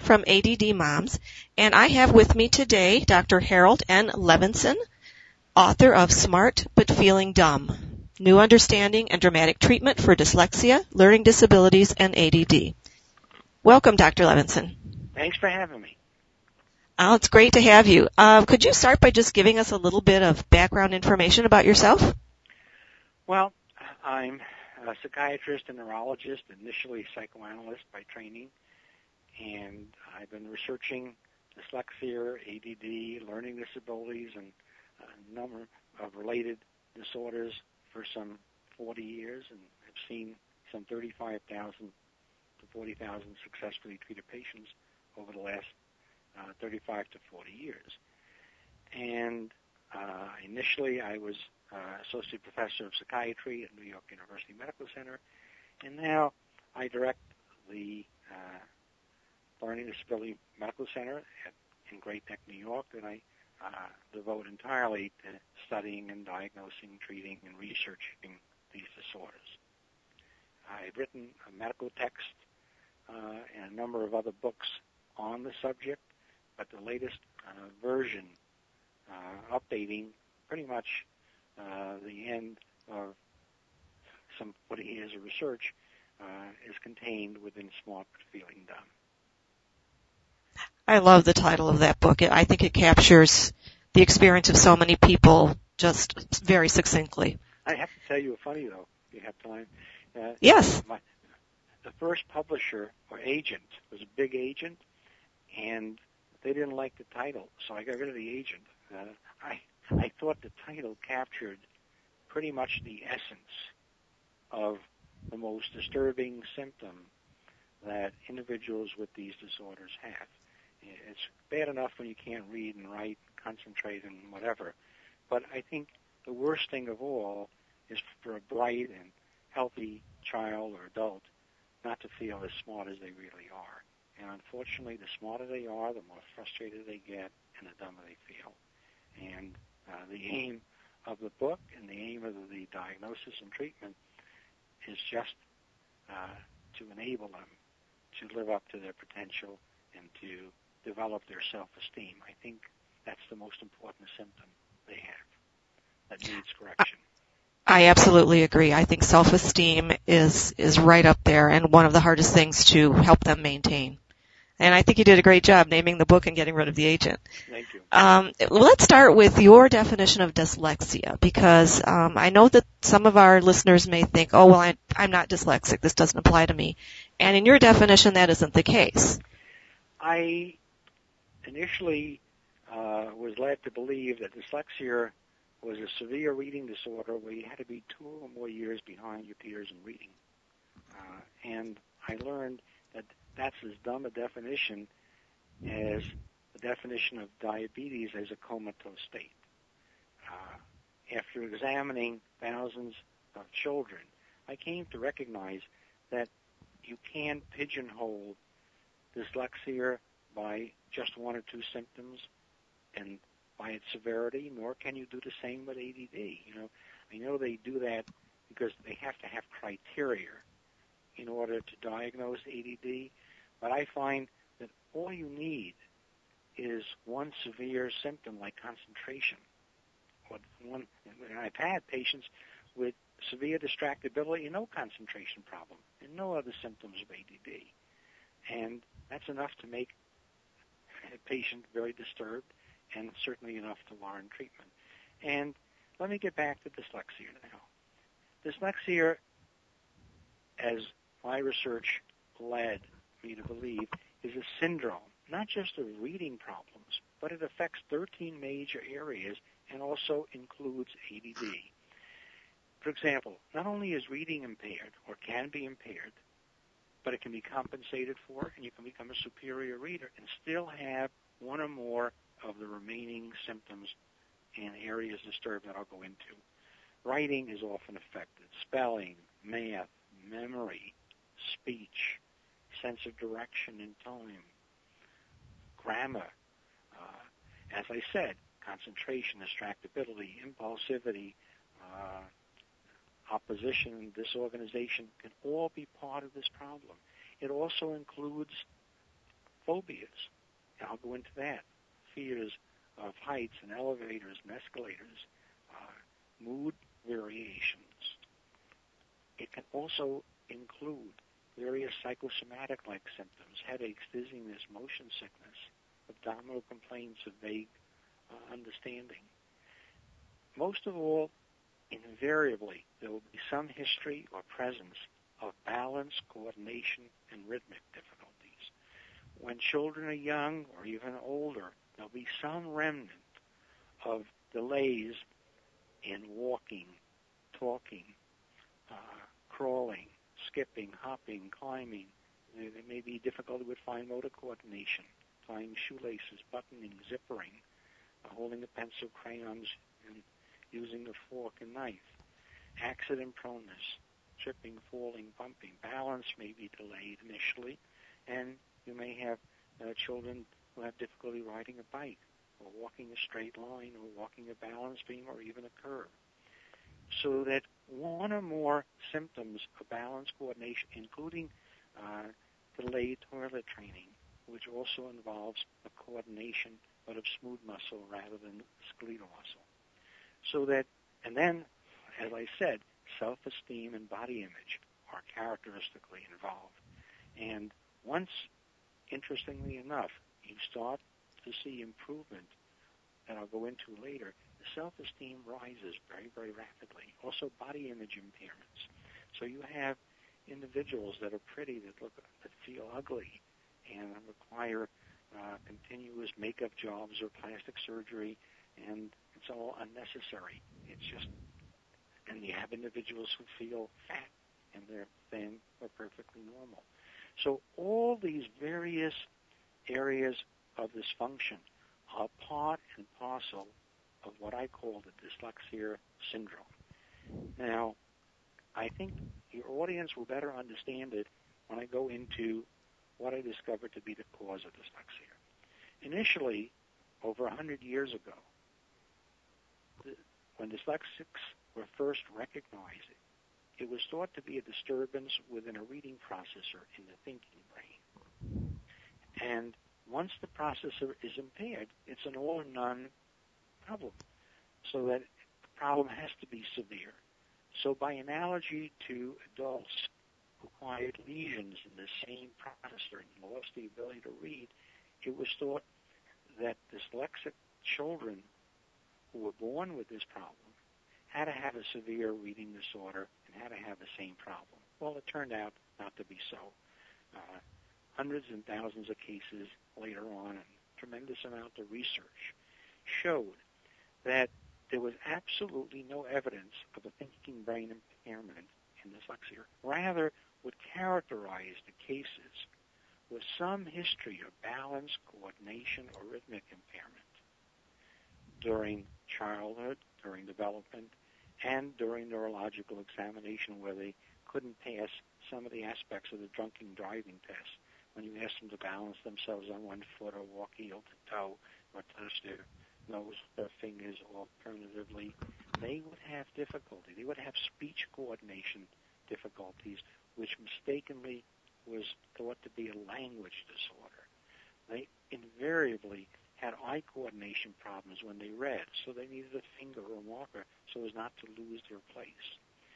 from ADD Moms, and I have with me today Dr. Harold N. Levinson, author of Smart But Feeling Dumb, New Understanding and Dramatic Treatment for Dyslexia, Learning Disabilities, and ADD. Welcome, Dr. Levinson. Thanks for having me. Oh, it's great to have you. Could you start by just giving us a little bit of background information about yourself? Well, I'm a psychiatrist and neurologist, initially psychoanalyst by training, and I've been researching dyslexia, ADD, learning disabilities, and a number of related disorders for some 40 years, and have seen some 35,000 to 40,000 successfully treated patients over the last 35 to 40 years. And initially I was associate professor of psychiatry at New York University Medical Center, and now I direct the Learning Disability Medical Center in Great Neck, New York, that I devote entirely to studying and diagnosing, treating, and researching these disorders. I've written a medical text and a number of other books on the subject, but the latest version, updating pretty much the end of some 40 years of research, is contained within Smart But Feeling Dumb. I love the title of that book. I think it captures the experience of so many people just very succinctly. I have to tell you a funny, though, if you have time. Yes. The first publisher or agent was a big agent, and they didn't like the title, so I got rid of the agent. I thought the title captured pretty much the essence of the most disturbing symptom that individuals with these disorders have. It's bad enough when you can't read and write, concentrate, and whatever, but I think the worst thing of all is for a bright and healthy child or adult not to feel as smart as they really are. And unfortunately, the smarter they are, the more frustrated they get, and the dumber they feel. And the aim of the book and the aim of the diagnosis and treatment is just to enable them to live up to their potential and to develop their self-esteem. I think that's the most important symptom they have that needs correction. I absolutely agree. I think self-esteem is right up there and one of the hardest things to help them maintain. And I think you did a great job naming the book and getting rid of the agent. Thank you. Let's start with your definition of dyslexia, because I know that some of our listeners may think, oh, well, I'm not dyslexic. This doesn't apply to me. And in your definition, that isn't the case. I initially was led to believe that dyslexia was a severe reading disorder where you had to be 2 or more years behind your peers in reading. And I learned that that's as dumb a definition as the definition of diabetes as a comatose state. After examining thousands of children, I came to recognize that you can't pigeonhole dyslexia by just 1 or 2 symptoms and by its severity, nor can you do the same with ADD. I know they do that because they have to have criteria in order to diagnose ADD, but I find that all you need is one severe symptom like concentration. I've had patients with severe distractibility and no concentration problem and no other symptoms of ADD. And that's enough to make a patient very disturbed and certainly enough to warrant treatment. And let me get back to dyslexia now. Dyslexia, as my research led me to believe, is a syndrome, not just of reading problems, but it affects 13 major areas and also includes ADD. For example, not only is reading impaired or can be impaired, but it can be compensated for, and you can become a superior reader and still have 1 or more of the remaining symptoms and areas disturbed that I'll go into. Writing is often affected. Spelling, math, memory, speech, sense of direction and time, grammar, as I said, concentration, distractibility, impulsivity, opposition, and disorganization can all be part of this problem. It also includes phobias. And I'll go into that. Fears of heights and elevators and escalators, mood variations. It can also include various psychosomatic-like symptoms, headaches, dizziness, motion sickness, abdominal complaints of vague understanding. Most of all, invariably, there will be some history or presence of balance, coordination, and rhythmic difficulties. When children are young or even older, there'll be some remnant of delays in walking, talking, crawling, skipping, hopping, climbing. There may be difficulty with fine motor coordination, tying shoelaces, buttoning, zippering, holding a pencil, crayons, and using a fork and knife. Accident proneness, tripping, falling, bumping. Balance may be delayed initially, and you may have children who have difficulty riding a bike or walking a straight line or walking a balance beam or even a curve. So that one or more symptoms of balance coordination, including delayed toilet training, which also involves a coordination but of smooth muscle rather than skeletal muscle. So that, and then, as I said, self-esteem and body image are characteristically involved. And once, interestingly enough, you start to see improvement, that I'll go into later, the self-esteem rises very, very rapidly. Also body image impairments. So you have individuals that are pretty, that feel ugly and require continuous makeup jobs or plastic surgery, and it's all unnecessary. It's just, and you have individuals who feel fat and they're thin or perfectly normal. So all these various areas of dysfunction are part and parcel of what I call the dyslexia syndrome. Now, I think your audience will better understand it when I go into what I discovered to be the cause of dyslexia. Initially, over 100 years ago, when dyslexics were first recognized, it was thought to be a disturbance within a reading processor in the thinking brain. And once the processor is impaired, it's an all or none problem, so that the problem has to be severe. So by analogy to adults who acquired lesions in the same processor and lost the ability to read, it was thought that dyslexic children who were born with this problem had to have a severe reading disorder and had to have the same problem. Well, it turned out not to be so. Hundreds and thousands of cases later on, and tremendous amount of research showed that there was absolutely no evidence of a thinking brain impairment in dyslexia. Rather, what characterized the cases was some history of balance, coordination, or rhythmic impairment during childhood, during development, and during neurological examination where they couldn't pass some of the aspects of the drunken driving test. When you ask them to balance themselves on one foot or walk heel to toe or touch their nose or fingers alternatively, they would have difficulty. They would have speech coordination difficulties, which mistakenly was thought to be a language disorder. They invariably had eye coordination problems when they read, so they needed a finger or marker so as not to lose their place.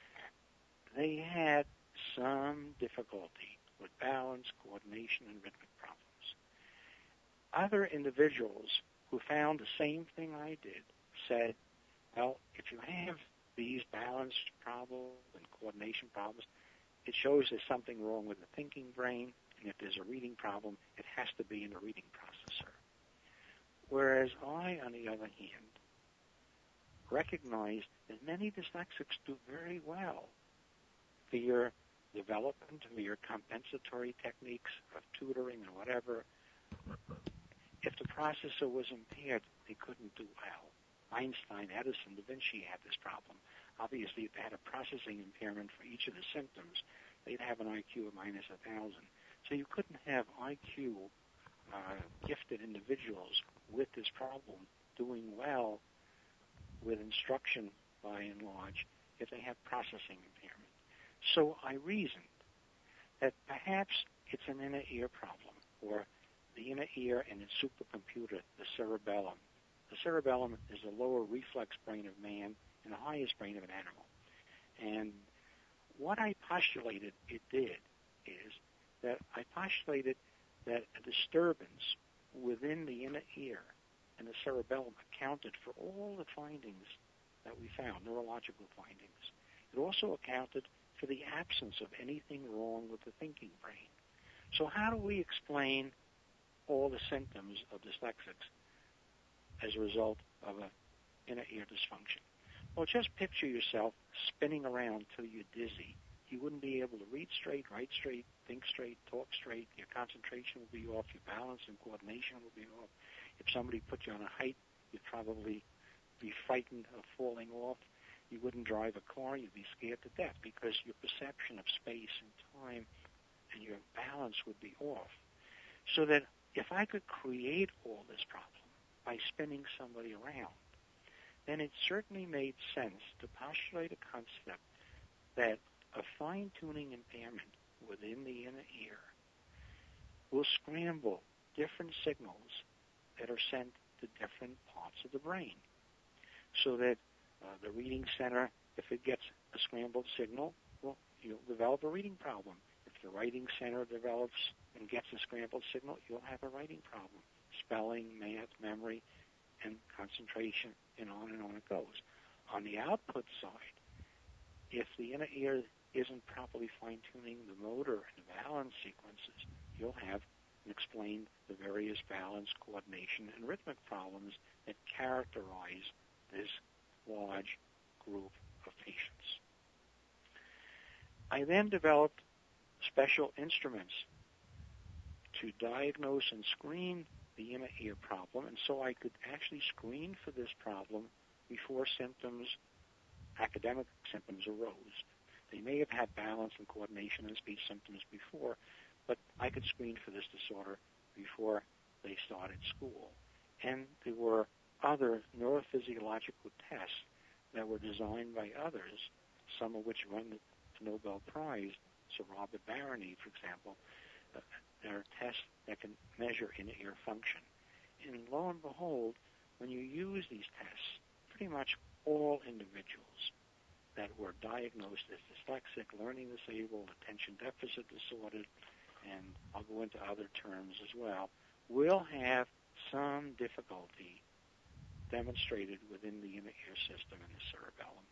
They had some difficulty with balance, coordination, and rhythmic problems. Other individuals who found the same thing I did said, well, if you have these balance problems and coordination problems, it shows there's something wrong with the thinking brain, and if there's a reading problem, it has to be in the reading processor. Whereas I, on the other hand, recognized that many dyslexics do very well via development, via compensatory techniques of tutoring and whatever. If the processor was impaired, they couldn't do well. Einstein, Edison, Da Vinci had this problem. Obviously, if they had a processing impairment for each of the symptoms, they'd have an IQ of minus 1,000. So you couldn't have IQ gifted individuals with this problem doing well with instruction by and large if they have processing impairment. So I reasoned that perhaps it's an inner ear problem, or the inner ear and its supercomputer, the cerebellum. The cerebellum is the lower reflex brain of man and the highest brain of an animal. And what I postulated it did is that I postulated that a disturbance within the inner ear and the cerebellum accounted for all the findings that we found, neurological findings. It also accounted for the absence of anything wrong with the thinking brain. So how do we explain all the symptoms of dyslexics as a result of an inner ear dysfunction? Well, just picture yourself spinning around till you're dizzy. You wouldn't be able to read straight, write straight, think straight, talk straight. Your concentration will be off. Your balance and coordination will be off. If somebody put you on a height, you'd probably be frightened of falling off. You wouldn't drive a car. You'd be scared to death because your perception of space and time and your balance would be off. So that if I could create all this problem by spinning somebody around, then it certainly made sense to postulate a concept that a fine-tuning impairment within the inner ear will scramble different signals that are sent to different parts of the brain. So that the reading center, if it gets a scrambled signal, well, you'll develop a reading problem. If the writing center develops and gets a scrambled signal, you'll have a writing problem. Spelling, math, memory, and concentration, and on it goes. On the output side, if the inner ear isn't properly fine-tuning the motor and the balance sequences, you'll have and explain the various balance, coordination, and rhythmic problems that characterize this large group of patients. I then developed special instruments to diagnose and screen the inner ear problem, and so I could actually screen for this problem before symptoms, academic symptoms, arose. They may have had balance and coordination and speech symptoms before, but I could screen for this disorder before they started school. And there were other neurophysiological tests that were designed by others, some of which won the Nobel Prize. Sir Robert Barony, for example, there are tests that can measure inner ear function. And lo and behold, when you use these tests, pretty much all individuals that were diagnosed as dyslexic, learning disabled, attention deficit disordered, and I'll go into other terms as well, will have some difficulty demonstrated within the inner ear system and the cerebellum.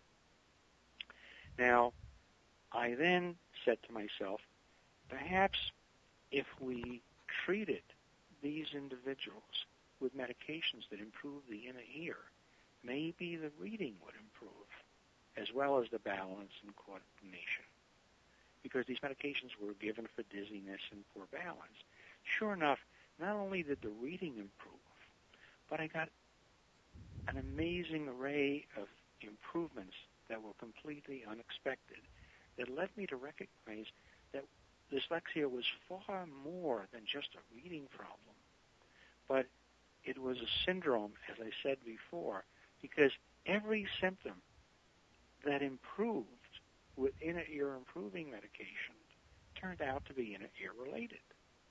Now, I then said to myself, perhaps if we treated these individuals with medications that improve the inner ear, maybe the reading would improve, as well as the balance and coordination, because these medications were given for dizziness and poor balance. Sure enough, not only did the reading improve, but I got an amazing array of improvements that were completely unexpected that led me to recognize that dyslexia was far more than just a reading problem, but it was a syndrome, as I said before, because every symptom that improved with inner ear improving medication turned out to be inner ear related.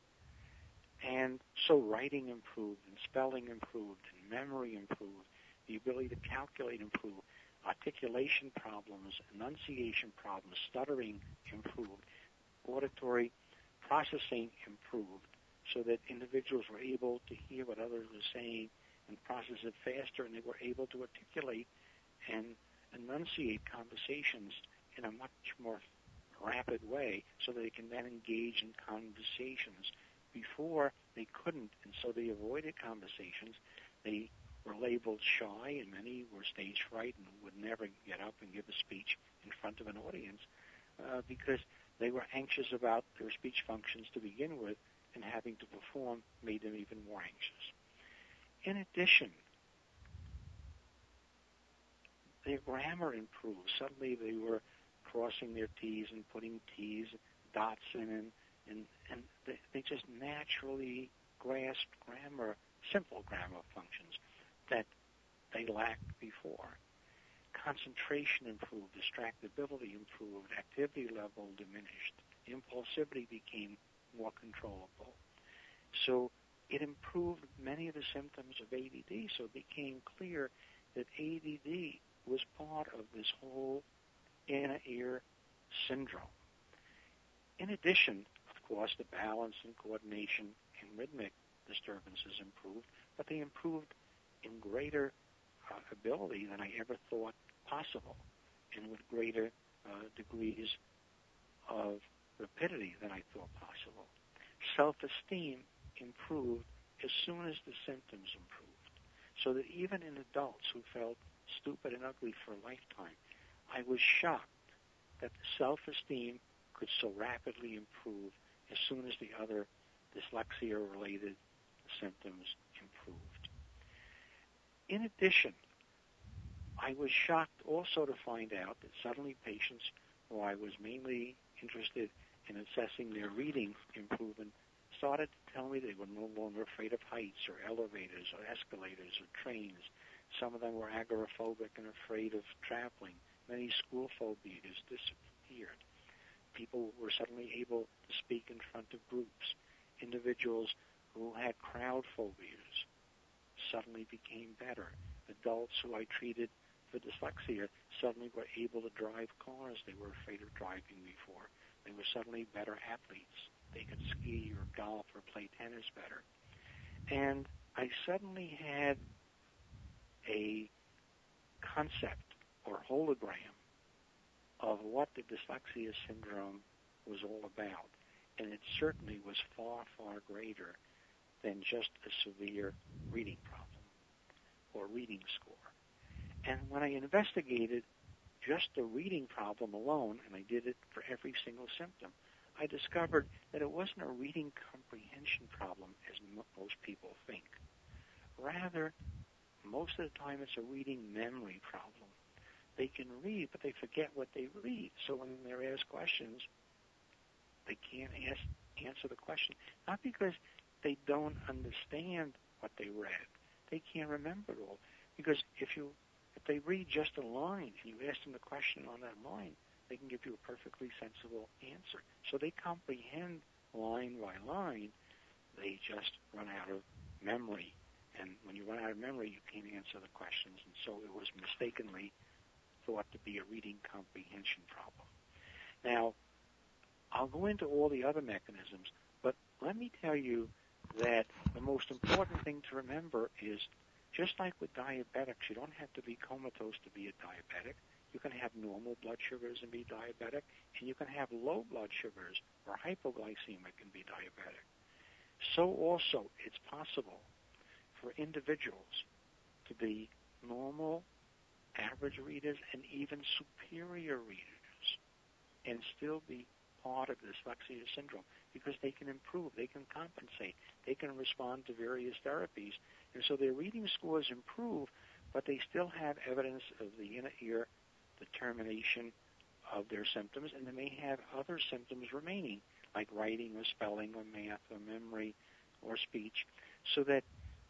And so writing improved, and spelling improved, and memory improved, the ability to calculate improved, articulation problems, enunciation problems, stuttering improved, auditory processing improved, so that individuals were able to hear what others were saying and process it faster, and they were able to articulate and enunciate conversations in a much more rapid way so that they can then engage in conversations. Before, they couldn't, and so they avoided conversations. They were labeled shy, and many were stage fright and would never get up and give a speech in front of an audience because they were anxious about their speech functions to begin with, and having to perform made them even more anxious. In addition, their grammar improved. Suddenly they were crossing their T's and putting T's, dots in, and they just naturally grasped grammar, simple grammar functions that they lacked before. Concentration improved, distractibility improved, activity level diminished, impulsivity became more controllable. So it improved many of the symptoms of ADD, so it became clear that ADD was part of this whole inner ear syndrome. In addition, of course, the balance and coordination and rhythmic disturbances improved, but they improved in greater ability than I ever thought possible, and with greater degrees of rapidity than I thought possible. Self-esteem improved as soon as the symptoms improved, so that even in adults who felt stupid and ugly for a lifetime, I was shocked that the self-esteem could so rapidly improve as soon as the other dyslexia-related symptoms improved. In addition, I was shocked also to find out that suddenly patients who I was mainly interested in assessing their reading improvement started to tell me they were no longer afraid of heights or elevators or escalators or trains. Some of them were agoraphobic and afraid of traveling. Many school phobias disappeared. People were suddenly able to speak in front of groups. Individuals who had crowd phobias suddenly became better. Adults who I treated for dyslexia suddenly were able to drive cars they were afraid of driving before. They were suddenly better athletes. They could ski or golf or play tennis better. And I suddenly had a concept or hologram of what the dyslexia syndrome was all about. And it certainly was far, far greater than just a severe reading problem or reading score. And when I investigated just the reading problem alone, and I did it for every single symptom, I discovered that it wasn't a reading comprehension problem as most people think. Rather, most of the time it's a reading memory problem. They can read, but they forget what they read. So when they're asked questions, they can't answer the question. Not because they don't understand what they read. They can't remember it all. Because if they read just a line and you ask them the question on that line, they can give you a perfectly sensible answer. So they comprehend line by line. They just run out of memory. And when you run out of memory, you can't answer the questions. And so it was mistakenly thought to be a reading comprehension problem. Now, I'll go into all the other mechanisms, but let me tell you that the most important thing to remember is, just like with diabetics, you don't have to be comatose to be a diabetic. You can have normal blood sugars and be diabetic, and you can have low blood sugars or hypoglycemic and be diabetic. So also, it's possible for individuals to be normal, average readers, and even superior readers, and still be part of dyslexia syndrome, because they can improve, they can compensate, they can respond to various therapies, and so their reading scores improve, but they still have evidence of the inner ear determination of their symptoms, and they may have other symptoms remaining, like writing or spelling or math or memory or speech, so that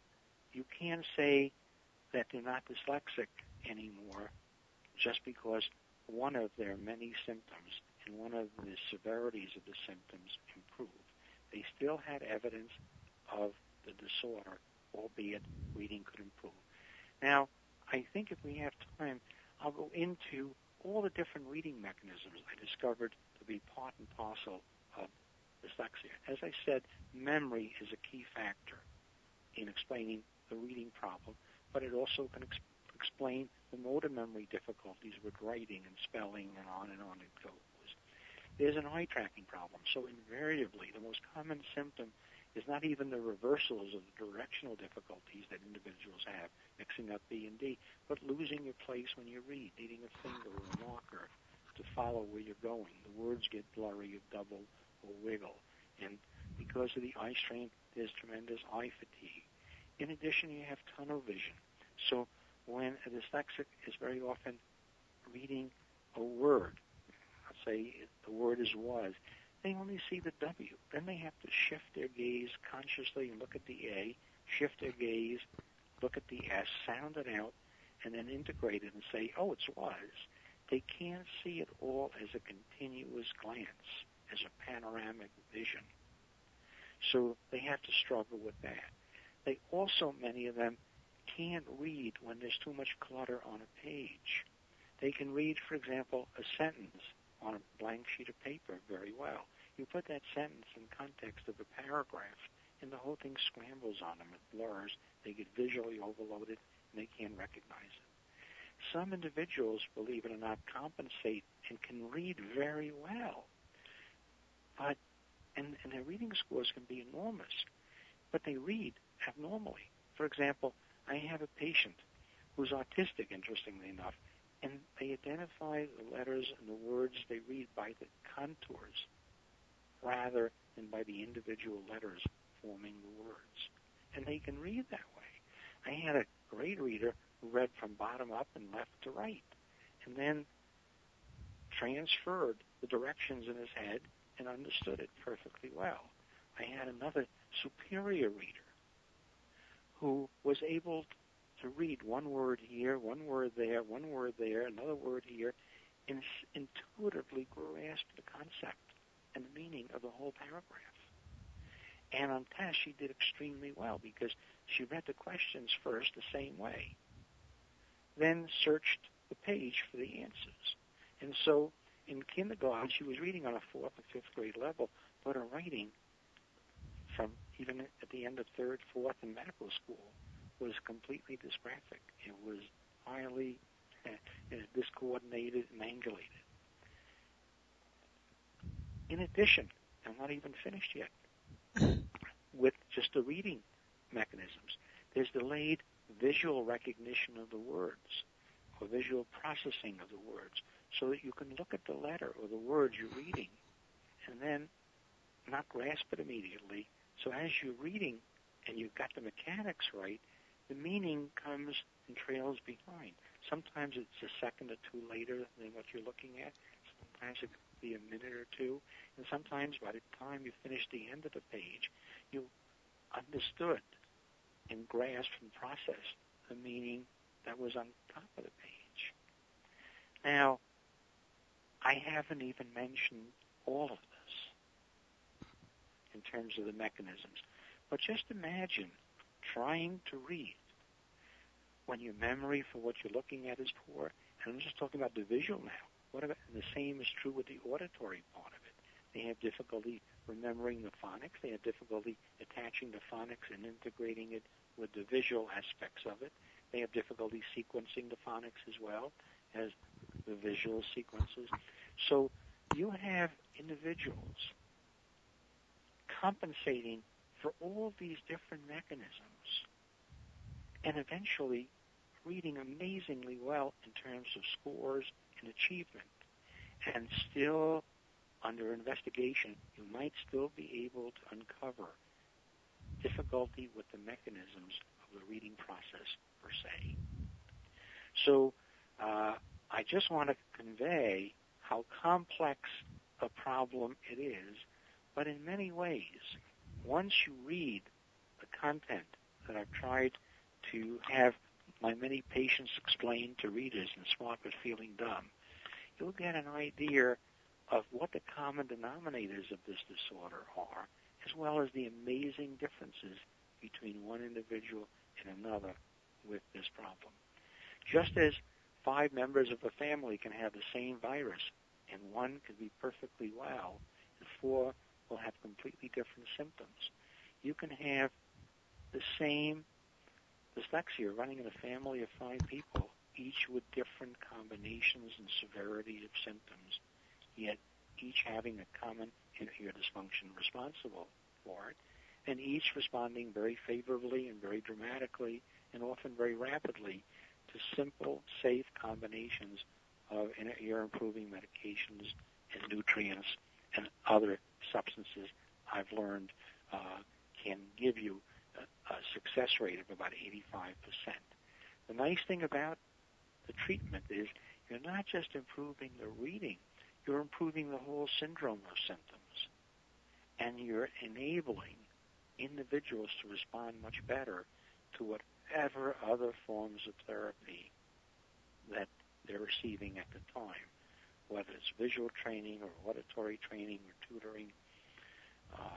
you can't say that they're not dyslexic anymore just because one of their many symptoms and one of the severities of the symptoms improved. They still had evidence of the disorder, albeit reading could improve. Now, I think if we have time, I'll go into all the different reading mechanisms I discovered to be part and parcel of dyslexia. As I said, memory is a key factor in explaining the reading problem, but it also can explain the motor memory difficulties with writing and spelling and on it goes. There's an eye tracking problem, so invariably the most common symptom is not even the reversals of the directional difficulties that individuals have, mixing up B and D, but losing your place when you read, needing a finger or a marker to follow where you're going. The words get blurry or double or wiggle. And because of the eye strain, there's tremendous eye fatigue. In addition, you have tunnel vision. So when a dyslexic is very often reading a word, let's say the word is was, they only see the W. Then they have to shift their gaze consciously and look at the A, shift their gaze, look at the S, sound it out, and then integrate it and say, oh, it's was. They can't see it all as a continuous glance, as a panoramic vision. So they have to struggle with that. They also, many of them, can't read when there's too much clutter on a page. They can read, for example, a sentence on a blank sheet of paper very well. You put that sentence in context of a paragraph, and the whole thing scrambles on them. It blurs. They get visually overloaded, and they can't recognize it. Some individuals, believe it or not, compensate and can read very well, but and their reading scores can be enormous, but they read abnormally. For example, I have a patient who's autistic, interestingly enough, and they identify the letters and the words they read by the contours rather than by the individual letters forming the words. And they can read that way. I had a great reader who read from bottom up and left to right, and then transferred the directions in his head and understood it perfectly well. I had another superior reader who was able to read one word here, one word there, one word there, another word here, and intuitively grasp the concept and the meaning of the whole paragraph. And on tests, she did extremely well because she read the questions first the same way, then searched the page for the answers. And so in kindergarten, she was reading on a 4th or 5th grade level, but her writing from even at the end of 3rd, 4th, and medical school was completely dysgraphic. It was highly discoordinated and angulated. In addition, I'm not even finished yet with just the reading mechanisms. There's delayed visual recognition of the words or visual processing of the words so that you can look at the letter or the words you're reading and then not grasp it immediately. So as you're reading and you've got the mechanics right, the meaning comes and trails behind. Sometimes it's a second or two later than what you're looking at. Sometimes it could be a minute or two. And sometimes by the time you finish the end of the page, you understood and grasped and processed the meaning that was on top of the page. Now, I haven't even mentioned all of this in terms of the mechanisms. But just imagine trying to read when your memory for what you're looking at is poor. And I'm just talking about the visual now. What about, and the same is true with the auditory part of it. They have difficulty remembering the phonics. They have difficulty attaching the phonics and integrating it with the visual aspects of it. They have difficulty sequencing the phonics as well as the visual sequences. So you have individuals compensating for all these different mechanisms and eventually reading amazingly well in terms of scores and achievement. And still, under investigation, you might still be able to uncover difficulty with the mechanisms of the reading process per se. So I just want to convey how complex a problem it is, but in many ways, once you read the content that I've tried to have my many patients explain to readers in Smart but Feeling Dumb, you'll get an idea of what the common denominators of this disorder are, as well as the amazing differences between one individual and another with this problem. Just as 5 members of a family can have the same virus, and one can be perfectly well, and 4 will have completely different symptoms, you can have the same dyslexia running in a family of 5 people, each with different combinations and severity of symptoms, yet each having a common inner dysfunction responsible for it, and each responding very favorably and very dramatically and often very rapidly to simple, safe combinations of inner ear improving medications and nutrients and other substances I've learned can give you a success rate of about 85%. The nice thing about the treatment is you're not just improving the reading, you're improving the whole syndrome of symptoms, and you're enabling individuals to respond much better to whatever other forms of therapy that they're receiving at the time, whether it's visual training or auditory training or tutoring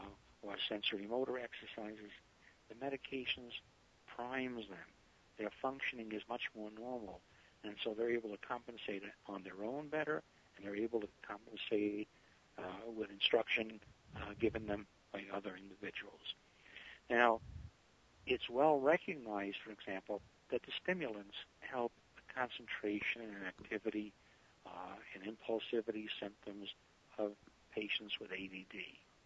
or sensory motor exercises, the medications primes them. Their functioning is much more normal, and so they're able to compensate on their own better, and they're able to compensate with instruction given them by other individuals. Now, it's well recognized, for example, that the stimulants help the concentration and activity and impulsivity symptoms of patients with ADD.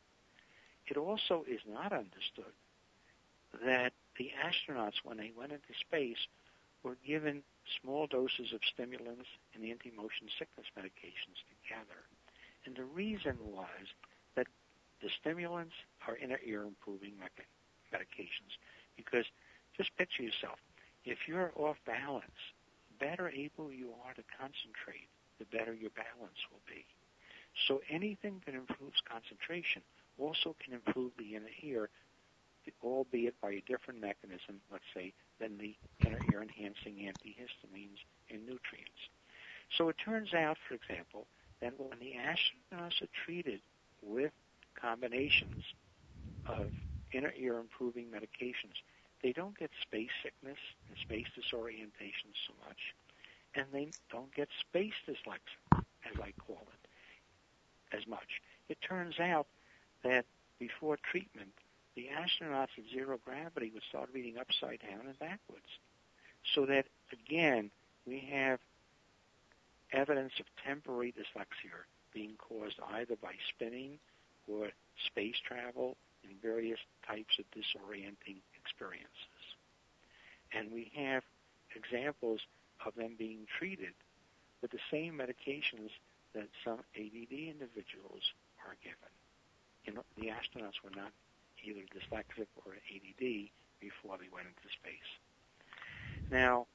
It also is not understood that the astronauts, when they went into space, were given small doses of stimulants and anti-motion sickness medications together. And the reason was that the stimulants are inner ear improving medications. Because just picture yourself, if you're off balance, the better able you are to concentrate, the better your balance will be. So anything that improves concentration also can improve the inner ear, albeit by a different mechanism, let's say, than the inner ear enhancing antihistamines and nutrients. So it turns out, for example, that when the astronauts are treated with combinations of inner ear improving medications, they don't get space sickness and space disorientation so much, and they don't get space dyslexia, as I call it, as much. It turns out that before treatment, the astronauts at zero gravity would start reading upside down and backwards. So that, again, we have evidence of temporary dyslexia being caused either by spinning or space travel and various types of disorienting experiences. And we have examples of them being treated with the same medications that some ADD individuals are given. You know, the astronauts were not either dyslexic or ADD before they went into space. Now,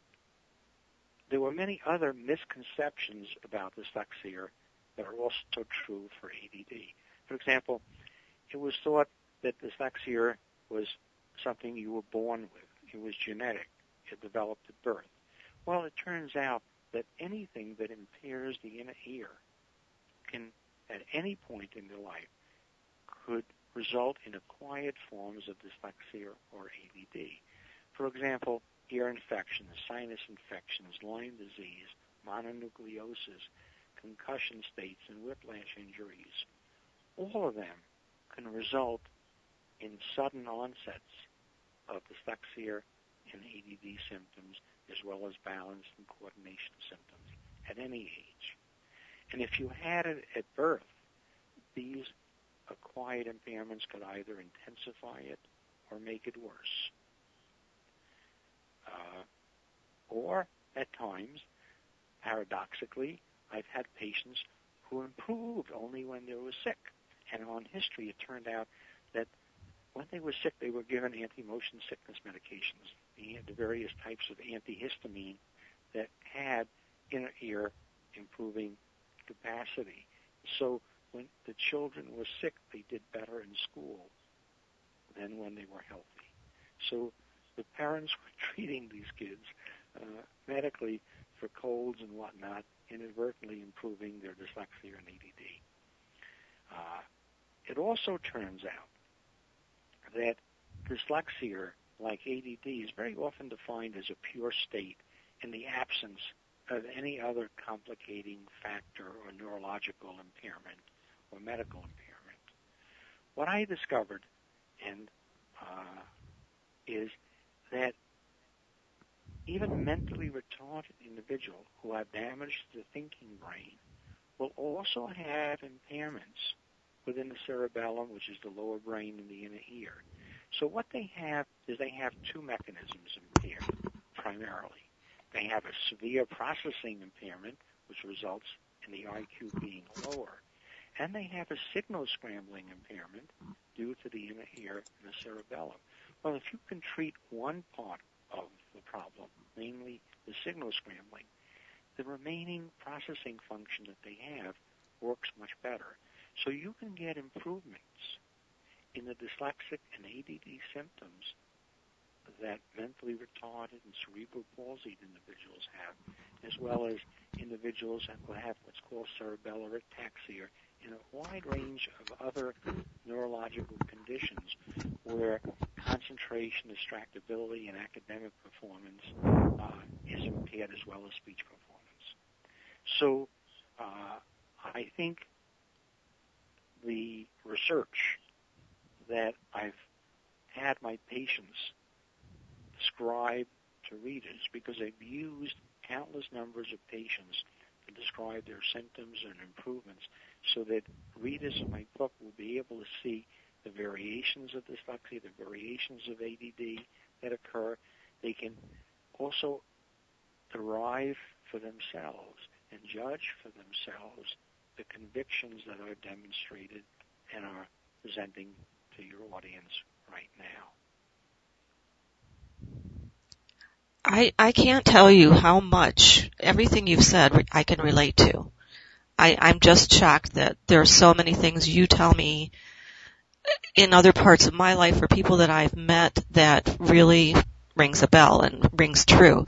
there were many other misconceptions about dyslexia that are also true for ADD. For example, it was thought that dyslexia was something you were born with. It was genetic. It developed at birth. Well, it turns out that anything that impairs the inner ear can, at any point in their life, could result in acquired forms of dyslexia or ADD. For example, ear infections, sinus infections, Lyme disease, mononucleosis, concussion states, and whiplash injuries. All of them can result in sudden onsets of dyslexia and ADD symptoms, as well as balance and coordination symptoms at any age. And if you had it at birth, these acquired impairments could either intensify it or make it worse. Or, at times, paradoxically, I've had patients who improved only when they were sick. And on history, it turned out that when they were sick, they were given anti-motion sickness medications, the various types of antihistamine that had inner ear improving capacity. So when the children were sick, they did better in school than when they were healthy. So the parents were treating these kids medically for colds and whatnot, inadvertently improving their dyslexia and ADD. It also turns out that dyslexia, like ADD, is very often defined as a pure state in the absence of any other complicating factor or neurological impairment or medical impairment. What I discovered is that even a mentally retarded individual who have damage to the thinking brain will also have impairments within the cerebellum, which is the lower brain in the inner ear. So what they have is they have two mechanisms impaired, primarily. They have a severe processing impairment, which results in the IQ being lower. And they have a signal scrambling impairment due to the inner ear and the cerebellum. Well, if you can treat one part of the problem, namely the signal scrambling, the remaining processing function that they have works much better. So you can get improvements in the dyslexic and ADD symptoms that mentally retarded and cerebral palsied individuals have, as well as individuals that will have what's called cerebellar ataxia, and a wide range of other neurological conditions where concentration, distractibility, and academic performance is impaired, as well as speech performance. So I think the research that I've had my patients describe to readers, because they've used countless numbers of patients to describe their symptoms and improvements, so that readers of my book will be able to see the variations of dyslexia, the variations of ADD that occur. They can also derive for themselves and judge for themselves the convictions that are demonstrated and are presenting to your audience right now. I can't tell you how much everything you've said I can relate to. I'm just shocked that there are so many things you tell me in other parts of my life or people that I've met that really rings a bell and rings true.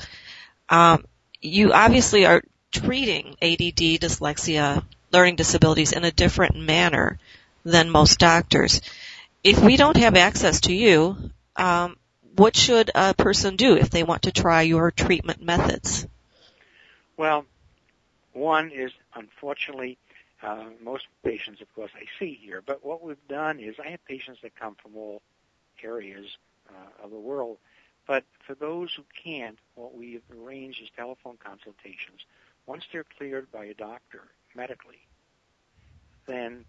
You obviously are treating ADD, dyslexia, learning disabilities in a different manner than most doctors. If we don't have access to you, what should a person do if they want to try your treatment methods? Well, one is, unfortunately, most patients, of course, I see here, but what we've done is I have patients that come from all areas of the world, but for those who can't, what we've arranged is telephone consultations. Once they're cleared by a doctor medically, then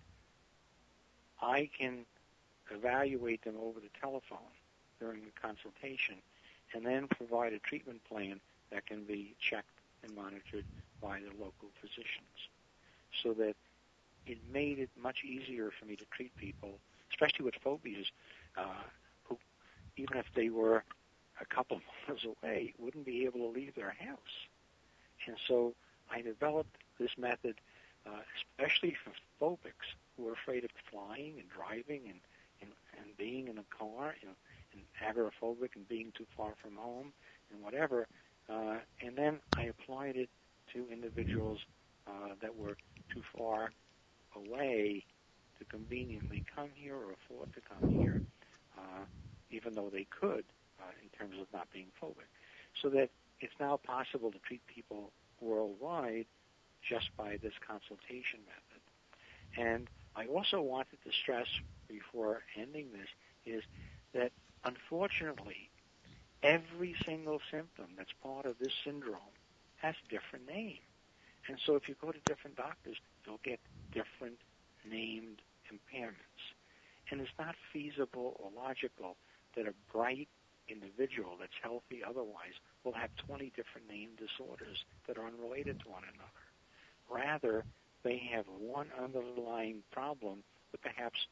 I can evaluate them over the telephone during the consultation and then provide a treatment plan that can be checked and monitored by the local physicians, so that it made it much easier for me to treat people, especially with phobias, who, even if they were a couple of miles away, wouldn't be able to leave their house. And so I developed this method, especially for phobics who are afraid of flying and driving and being in a car, and agoraphobic and being too far from home and whatever. And then I applied it to individuals that were too far away to conveniently come here or afford to come here, even though they could, in terms of not being phobic. So that it's now possible to treat people worldwide just by this consultation method. And I also wanted to stress before ending this is that, unfortunately, every single symptom that's part of this syndrome has a different name. And so if you go to different doctors, you'll get different named impairments. And it's not feasible or logical that a bright individual that's healthy otherwise will have 20 different named disorders that are unrelated to one another. Rather, they have one underlying problem with perhaps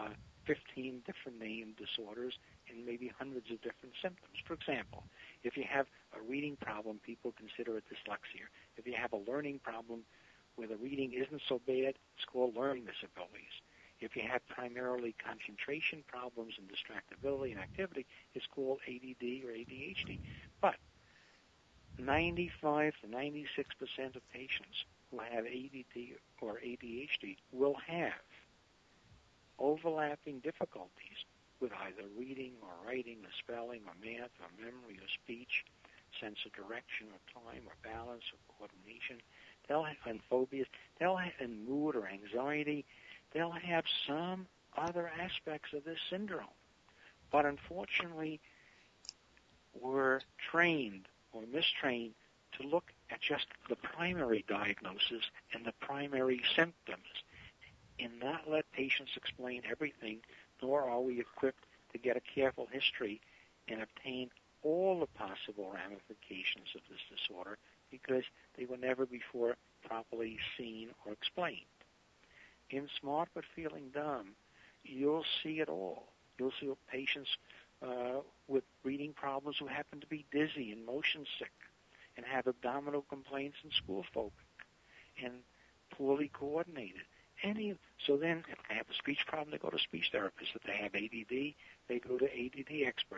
15 different named disorders and maybe hundreds of different symptoms. For example, if you have a reading problem, people consider it dyslexia. If you have a learning problem where the reading isn't so bad, it's called learning disabilities. If you have primarily concentration problems and distractibility and activity, it's called ADD or ADHD. But 95 to 96% of patients who have ADD or ADHD will have overlapping difficulties with either reading or writing or spelling or math or memory or speech, sense of direction or time or balance or coordination. They'll have, and phobias, they'll have, and mood or anxiety, they'll have some other aspects of this syndrome. But unfortunately, we're trained or mistrained to look at just the primary diagnosis and the primary symptoms and not let patients explain everything, nor are we equipped to get a careful history and obtain all the possible ramifications of this disorder, because they were never before properly seen or explained. In Smart But Feeling Dumb, you'll see it all. You'll see patients with reading problems who happen to be dizzy and motion sick and have abdominal complaints and school phobic and poorly coordinated. So then, if they have a speech problem, they go to speech therapists. If they have ADD, they go to ADD experts.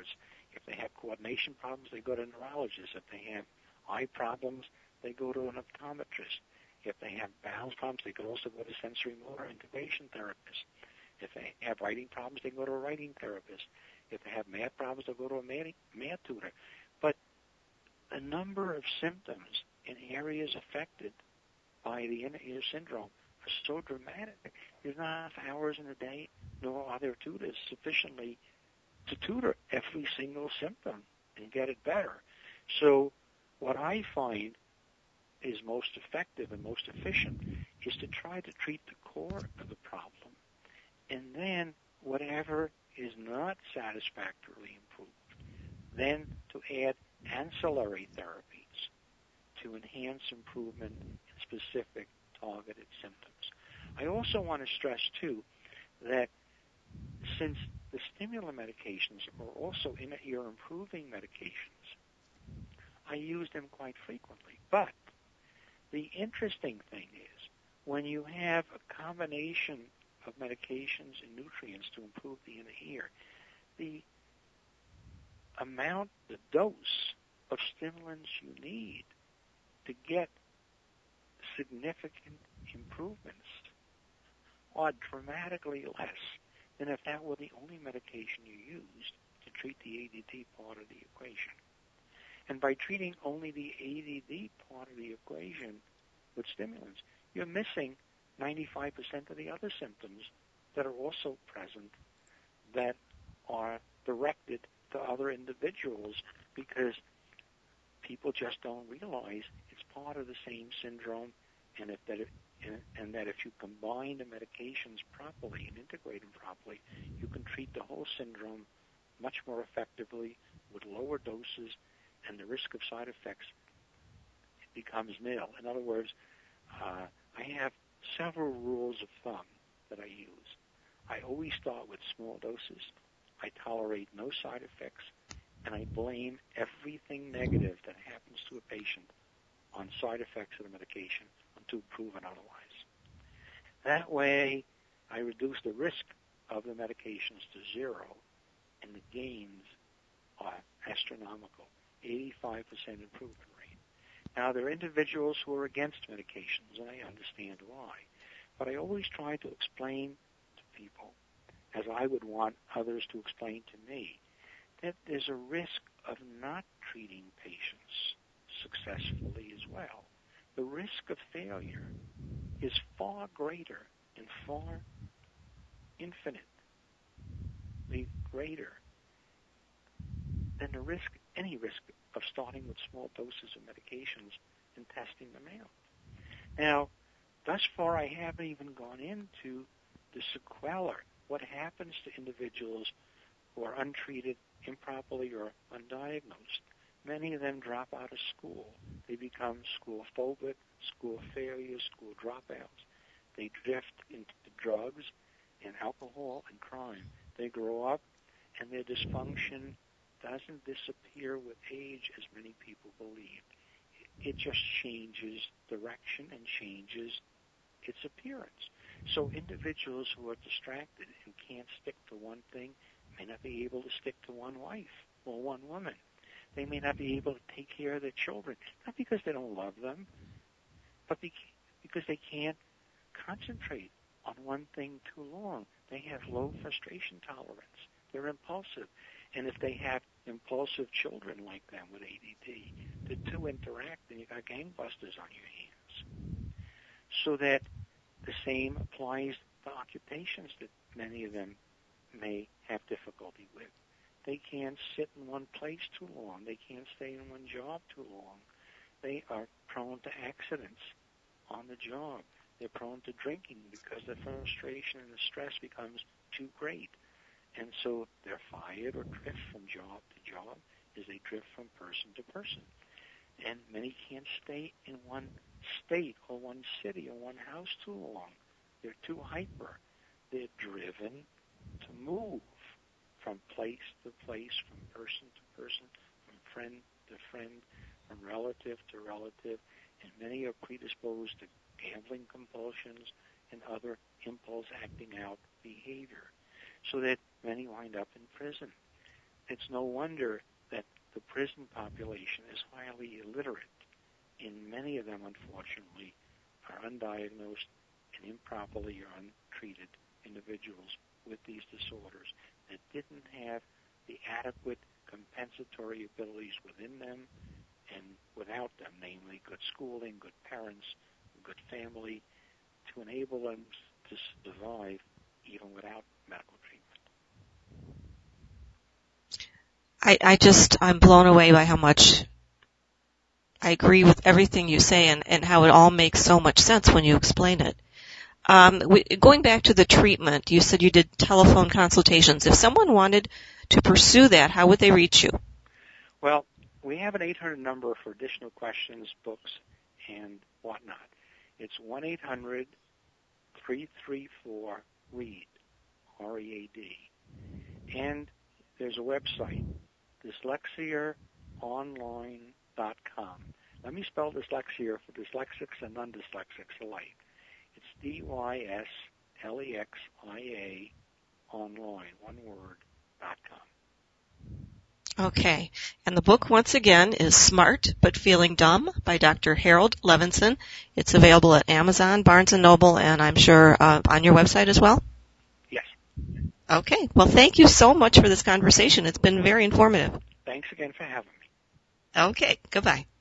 If they have coordination problems, they go to a neurologist. If they have eye problems, they go to an optometrist. If they have balance problems, they could also go to sensory motor integration therapist. If they have writing problems, they go to a writing therapist. If they have math problems, they'll go to a math tutor. But the number of symptoms in areas affected by the inner ear syndrome are so dramatic. There's not enough hours in a day, nor are there tutors sufficiently to tutor every single symptom and get it better. So what I find is most effective and most efficient is to try to treat the core of the problem, and then whatever is not satisfactorily improved, then to add ancillary therapies to enhance improvement in specific targeted symptoms. I also want to stress, too, that since the stimulant medications are also inner ear improving medications, I use them quite frequently. But the interesting thing is when you have a combination of medications and nutrients to improve the inner ear, the amount, the dose of stimulants you need to get significant improvements are dramatically less than if that were the only medication you used to treat the ADD part of the equation. And by treating only the ADD part of the equation with stimulants, you're missing 95% of the other symptoms that are also present that are directed to other individuals, because people just don't realize it's part of the same syndrome, and that if you combine the medications properly and integrate them properly, you can treat the whole syndrome much more effectively with lower doses, and the risk of side effects becomes nil. In other words, I have several rules of thumb that I use. I always start with small doses. I tolerate no side effects, and I blame everything negative that happens to a patient on side effects of the medication until proven otherwise. That way, I reduce the risk of the medications to zero, and the gains are astronomical, 85% improvement rate. Now, there are individuals who are against medications, and I understand why. But I always try to explain to people, as I would want others to explain to me, that there's a risk of not treating patients successfully as well. The risk of failure is far greater and far infinitely greater than any risk of starting with small doses of medications and testing them out. Now, thus far, I haven't even gone into the sequelae. What happens to individuals who are untreated improperly or undiagnosed? Many of them drop out of school. They become school phobic, school failures, school dropouts. They drift into drugs and alcohol and crime. They grow up, and their dysfunction doesn't disappear with age as many people believe. It just changes direction and changes its appearance. So individuals who are distracted and can't stick to one thing may not be able to stick to one wife or one woman. They may not be able to take care of their children, not because they don't love them, but because they can't concentrate on one thing too long. They have low frustration tolerance. They're impulsive. And if they have impulsive children like them with ADD, the two interact and you got gangbusters on your hands. So that the same applies to occupations that many of them may have difficulty with. They can't sit in one place too long. They can't stay in one job too long. They are prone to accidents on the job. They're prone to drinking because the frustration and the stress becomes too great. And so they're fired or drift from job to job as they drift from person to person. And many can't stay in one state or one city or one house too long. They're too hyper. They're driven to move from place to place, from person to person, from friend to friend, from relative to relative, and many are predisposed to gambling compulsions and other impulse acting out behavior, so that many wind up in prison. it's no wonder that the prison population is highly illiterate. And many of them, unfortunately, are undiagnosed and improperly or untreated individuals with these disorders that didn't have the adequate compensatory abilities within them and without them, namely good schooling, good parents, good family, to enable them to survive even without medical treatment. I'm blown away by how much I agree with everything you say and how it all makes so much sense when you explain it. Going back to the treatment, you said you did telephone consultations. If someone wanted to pursue that, how would they reach you? Well, we have an 800 number for additional questions, books, and whatnot. It's 1-800-334-READ, R-E-A-D. And there's a website, dyslexiaonline.com. Let me spell dyslexia for dyslexics and non-dyslexics alike. It's D-Y-S-L-E-X-I-A online, one word, .com. Okay. And the book, once again, is Smart But Feeling Dumb by Dr. Harold Levinson. It's available at Amazon, Barnes & Noble, and I'm sure on your website as well? Yes. Okay. Well, thank you so much for this conversation. It's been very informative. Thanks again for having me. Okay. Goodbye.